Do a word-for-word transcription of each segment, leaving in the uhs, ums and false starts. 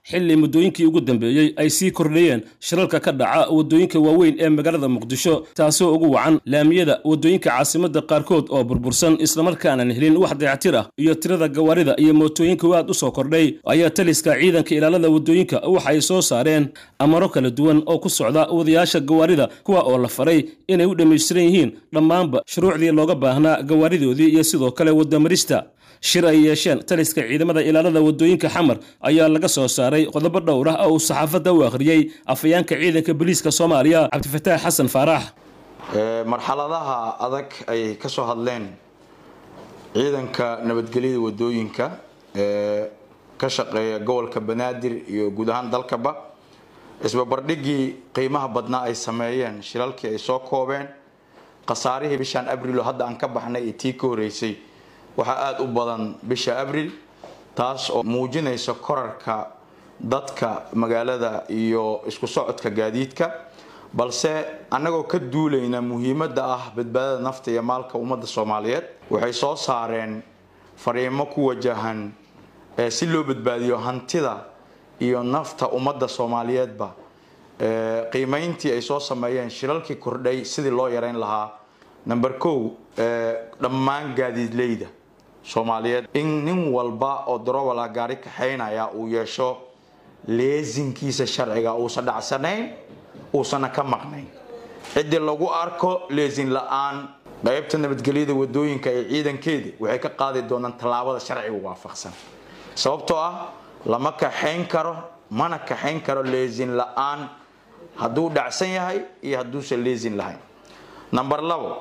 xilli muddooyinkii ugu dambeeyay ay sii kordhayeen shirarka ka dhaca wadooyinka waaweyn ee magaalada Muqdisho taasoo ugu wacan laamiyada wadooyinka caasimadda qaarkood oo burbursan isla markaana aan helin wax dayactir ah iyo tirada gawaarida iyo mootooyinka aad u soo kordhay ayaa taliska ciidanka ilaalada wadooyinka waxa ay soo saareen amaro kala duwan oo ku socda wadayaasha gawaarida kuwa oo la faray inay u dhameystiran yihiin dhammaanba shuruucdii looga baahnaa gawaaridoodii iyo sidoo kale wadamarista shir ay yeesheen taliska ciidamada ilaalada wadooyinka xamar ayaa laga soo saaray qodobo dhowr ah oo saxaafadda u akhriyay afayeenka ciidanka booliiska Soomaaliya Cabdifataax Xasan Faarax ee marxaladaha adag ay ka soo hadleen ciidanka nabadgelyada wadooyinka ee ka shaqeeya gobolka Banaadir iyo guud ahaan dalkaba isbarbardhigii qiimaha badnaa ay sameeyeen shilalkii ay soo koobeen qasaarihii bishan Abriil hadda aan ka baxnay ee tii ka horeysay waxa aad u badan bisha Abriil taas oo muujinaysa korarka dadka magaalada iyo isku socodka gaadiidka balse anagoo ka duulayna muhiimadda ah badbaadada nafta iyo maalka ummadda Soomaaliyeed waxay soo saareen fariimo ku wajahan ee si loo badbaadiyo hantida iyo nafta ummadda Soomaaliyeedba ee qiimeyntii ay soo sameeyeen shilalkii kordhay sidii loo yareyn lahaa number two ee dhammaan gaadiidleyda Soomaaliyeed in nin walba oo darawal gaari ka xeynaya uu yeesho leesinkiisa sharciga uu sadhacsanayn uu sana ka maqnayn cid lagu arko leesin la'aan qaybta nabadgelyada wadooyinka ee ciidankeeda waxay ka qaadi doonaan talaabada sharciga waafaqsan sababtoo ah lama ka xeyn karo mana ka xeyn karo leesin la'aan haduu dhacsan yahay iyo haduu se leesin lahayn number two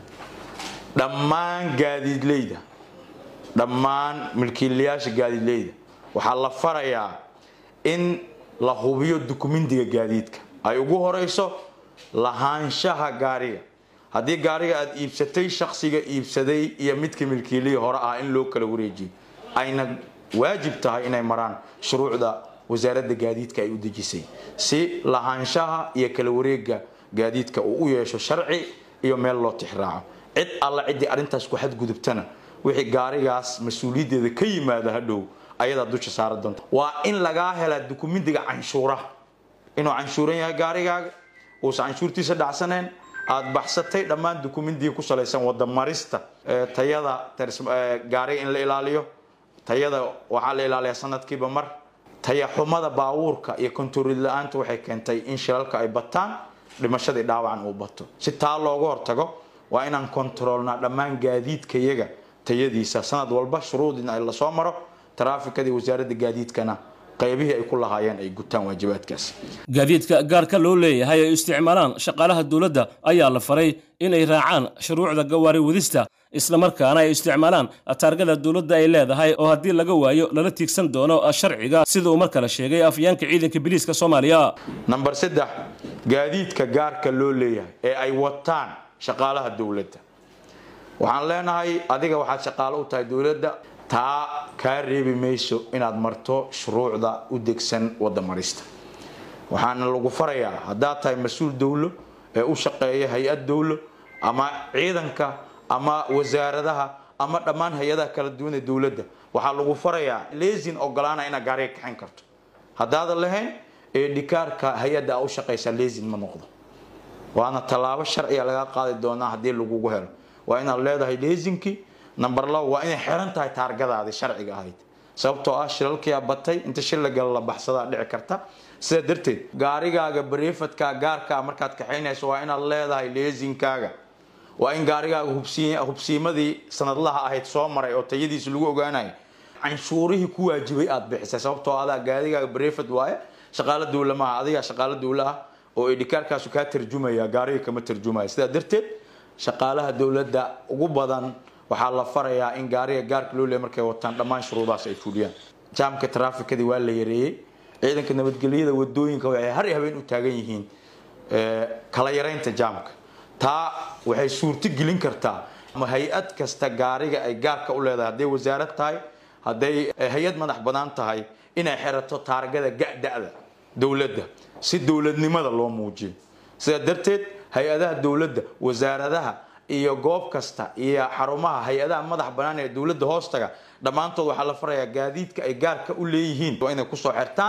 dhammaan gaadiidleyda dhammaan milkiilayaasha gaadiidleyda waxa la farayaa in la hubiyo dukumentiga gaadiidka ay ugu horeyso lahaanshaha gaariga hadii gaariga aad iibsatay shakhsiga iibsaday iyo midka milkiiliye hore ah in loo kala wareejiyo ayna waajib tahay inay maraan shuruucda wasaaradda gaadiidka ay u dejisay si lahaanshaha iyo kala wareegga gaadiidka uu u yeesho sharci iyo meel loo tixraaco cid alla cid arintaas ku xad gudubtana wixii gaarigaas mas'uuliyadeeda ka yimaada hadhow ayada dusha saar doonto waa in laga hela dukumentiga canshuuraha inuu canshuuran yahay gaarigaaga oo canshuurtiisa dhacsaneen aad baxsatay dhammaan dukumentiga ku saleysan wada marista tayada gaariga in la ilaaliyo tayada waxa la ilaaliyaa sanadkiiba mar taya xumada baabuurka iyo kontarool la'aanta waxay keentay in shilalka ay bataan dhimashada dhaawacan uu bato si taa looga hortago waa inaan kontaroolna dhammaan gaadiidka iyaga tayadiisa sanad walba shuruudina la soo maro taraafikada wasaaradda gaadiidkana qaybihii ay ku lahaayeen ay gutaan waajibaadkaas gaadiidka gaarka loo leeyahay ay isticmaalaan shaqaalaha dawladda ayaa la faray inay raacaan shuruucda gawaari wadista isla markaana ay isticmaalaan taargada dawladda ay leedahay oo hadii laga waayo lala tiigsan doono sharciga sidoo markale sheegay afyaanka ciidanka booliiska Soomaaliya number three gaadiidka gaarka loo leeyahay ee ay wataan shaqaalaha dawladda waxaan leenahay adiga waxaad shaqaale u tahay dawladda taa ka reebi mayso inaad marto shuruucda u degsan wada marista waxaan lagu farayaa hadaa tahay mas'uul dawlo ee u shaqeeya hay'ad dawlo ama ciidanka ama wasaaradaha ama dhammaan hay'adaha kala duwan ee dawladda waxa lagu farayaa leesin ogolaana ina gaariga ka xin karto hadaad lahayn ee dhikaarka hay'adda u shaqeysa leesin ma noqdo waana talaabo sharci ah laga qaadi doonaa hadii lagu helo waa in aad leedahay leesinki number two waa in xiran tahay taargadaada sharciga ahayd sababtoo ah shilalkii batay inta shil laga la baxsada dhici karta sida darteed gaarigaaga bareefadka gaarka markaad ka xeynayso waa in aad leedahay leesinkaaga waa in gaarigaaga hubsiin hubsiimadii sanadlaha ahayd soo maray oo tayadiisa lagu ogaanayo canshuurihii ku waajibay aad bixisay sababtoo ah gaarigaaga bareefad waaye shaqaale dawlamaha adiga shaqaale dawlaha oo idikaarkaas ka tarjumaya gaariga kama tarjumaya sida darteed shaqaalaha dawladda ugu badan waxa la farayaa in gaariga gaarka loo leeyahay markay wataan dhammaan shuruudaas ay fuliyaan jaamka traafikada waa la yareeyay ciidanka nabadgelyada wadooyinka waxay har habeen u taagan yihiin ee kala yareynta jaamka taa waxay suurto gelin kartaa ma hay'ad kasta gaariga ay gaarka u leedahay haday wasaarad tahay haday hay'ad madax banaan tahay inay xirato taargada gacdada dawladda si dawladnimada loo muujiyo sida darteed hay'adaha dawladda wasaaradaha iyo goob kasta iyo xarumaha hay'adaha madax banaan ee dawladda hoostaga dhamaantood waxa la farayaa gaadiidka ay gaarka u leeyihiin waa inay ku soo xirtaan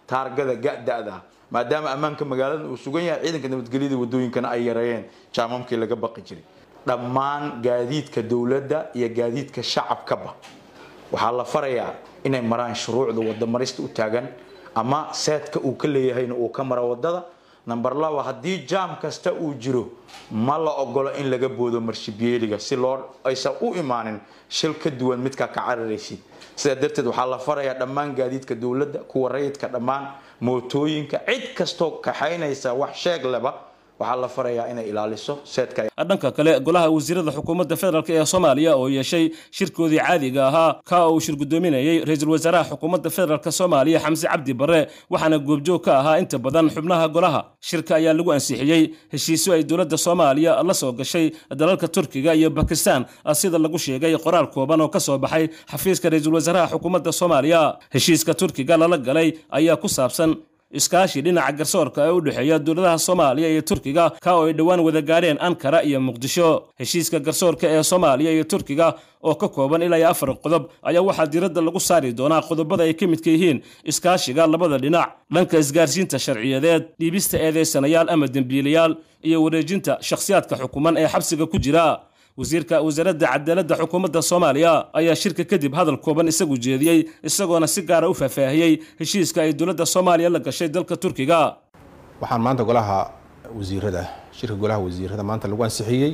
taargada ga'da'da maadaama ammaanka magaalada uu sugan yahay ciidanka nabadgelyada wadooyinkana ay yareeyeen jaamamkii laga baqi jiray dhammaan gaadiidka dawladda iyo gaadiidka shacabkaba waxaa la farayaa inay maraan shuruucda wada marista u taagan ama seedka uu ka leeyahayna uu ka maro wadada number laba haddii jaam kasta uu jiro ma la ogolo in laga boodo marshibiyeeliga si loo aysan u imaanin shil ka duwan midka ka cararaysid sida darteed waxaa la farayaa dhammaan gaadiidka dawladda kuwa rayidka dhammaan mootooyinka cid kastoo kaxaynaysa wax sheeg leba waxaa la farayaa inay ilaaliso seedka dhanka kale golaha wasiirada xukuumadda federaalk ee Soomaaliya oo yeeshay shirkoodii caadiga ahaa ka uu shir gudoominayay ra'iisul wasaaraha xukuumadda federaalk Soomaaliya Xamse Cabdi Barre waxaana goobjoog ka ahaa inta badan xubnaha golaha shirka ayaa lagu ansixiyay heshiisyo ay dawladda Soomaaliya la soo gashay dalalka Turkiga iyo Pakistan sida lagu sheegay qoraal kooban oo ka soo baxay xafiiska ra'iisul wasaaraha xukuumadda Soomaaliya heshiiska Turkiga lala galay ayaa ku saabsan iskaashi dhinaca garsoorka ee u dhaxeeya dawladaha Soomaaliya iyo Turkiga ka oo ay dhawaan wada gaareen Ankara iyo Muqdisho heshiiska garsoorka ee Soomaaliya iyo Turkiga oo ka kooban ilaa afar qodob ayaa waxa diiradda lagu saari doonaa qodobada ay ka mid yihiin iskaashiga labada dhinac dhanka isgaarsiinta sharciyadeed dhiibista eedeysanayaal ama dambiilayaal iyo wareejinta shakhsiyaadka xukuman ee xabsiga ku jira wasiirka wasaaradda cadaaladda xukuumadda Soomaaliya ayaa shirka kadib hadal kooban isagu jeediyay isagoona si gaar ah u faahfaahiyay heshiiska ay dawladda Soomaaliya la gashay dalka Turkiga waxaan maanta golaha wasiirada shirka golaha wasiirada maanta lagu ansixiyay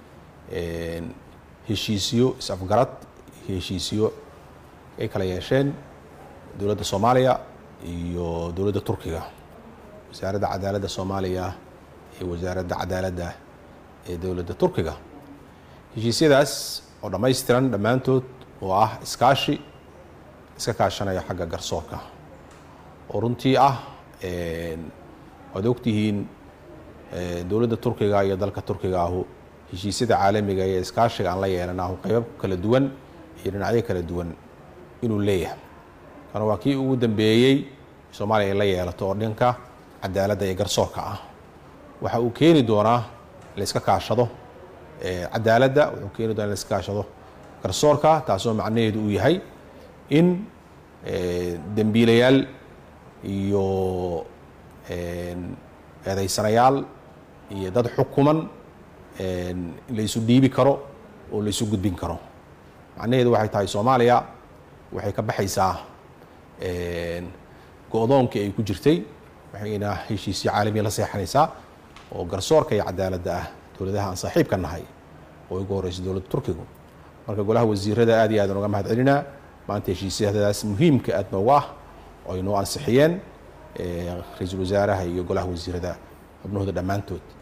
een heshiisyo is-afgarad heshiisyo ay kala yeesheen dawladda Soomaaliya iyo dawladda Turkiga wasaaradda cadaaladda Soomaaliya iyo wasaaradda cadaaladda ee dawladda Turkiga heshiisyadaas oo dhammaystiran dhammaantood oo ah iskaashi iska kaashanaya xagga garsoorka oo runtii ah waad ogtihiin dawladda Turkiga iyo dalka Turkiga ahu heshiisyada caalamiga iyo iskaashiga aan la yeelanayo qayb kala duwan iyo dhinacyo kala duwan inuu leeyahay kana waa kii ugu dambeeyay Soomaaliya la yeelato oo dhanka cadaaladda iyo garsoorka ah waxa uu keeni doonaa la iska kaashado cadaaladda wuxuu keeni doonaa la iska kaashado garsoorka taasoo macnaheedu uu yahay in dambiilayaal iyo eedeysanayaal iyo dad xukuman la isu dhiibi karo oo la isu gudbin karo macnaheedu waxay tahay Soomaaliya waxay ka baxaysaa go'doonkii ay ku jirtay waxayna heshiisyo caalami la seexanaysaa oo garsoorka iyo cadaaladda ah dawladaha aan saaxiibka nahay oo ugu horreysay dawladda Turkiga marka golaha wasiirada aad iyo aad uga mahad celinaa maanta heshiisyadaas muhiimka aad noogu ah oo ay noo ansixiyeen ra'iisul wasaaraha iyo golaha wasiirada xubnahooda dhammaantood